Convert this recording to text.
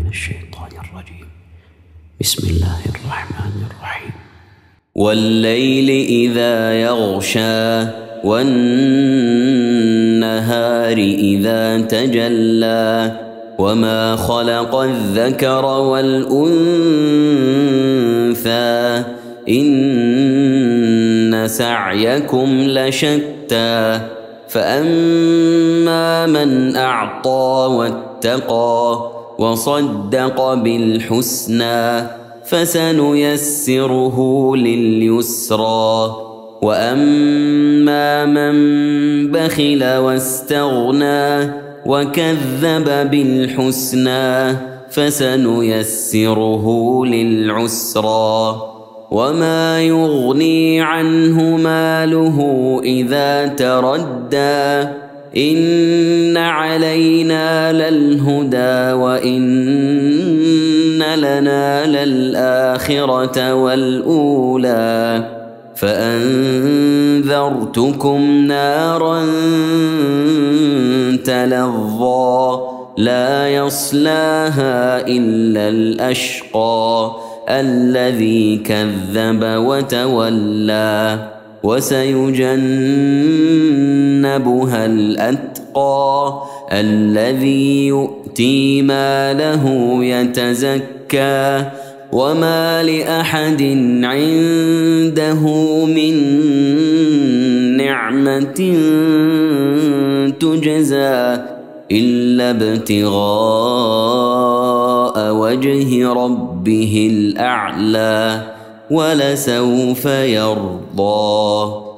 الشيطان الرجيم. بسم الله الرحمن الرحيم. والليل إذا يغشى والنهار إذا تجلى وما خلق الذكر والأنثى إن سعيكم لشتى فأما من أعطى واتقى وصدق بالحسنى فسنيسره لليسرى وأما من بخل واستغنى وكذب بالحسنى فسنيسره للعسرى وما يغني عنه ماله إذا تردى إن علينا للهدى وإن لنا للآخرة والأولى فأنذرتكم نارا تلظى لا يصلاها إلا الأشقى الذي كذب وتولى وسيجنبها الأتقى الذي يؤتي ماله يتزكى وما لأحد عنده من نعمة تجزى إلا ابتغاء وجه ربه الأعلى ولسوف يرضى.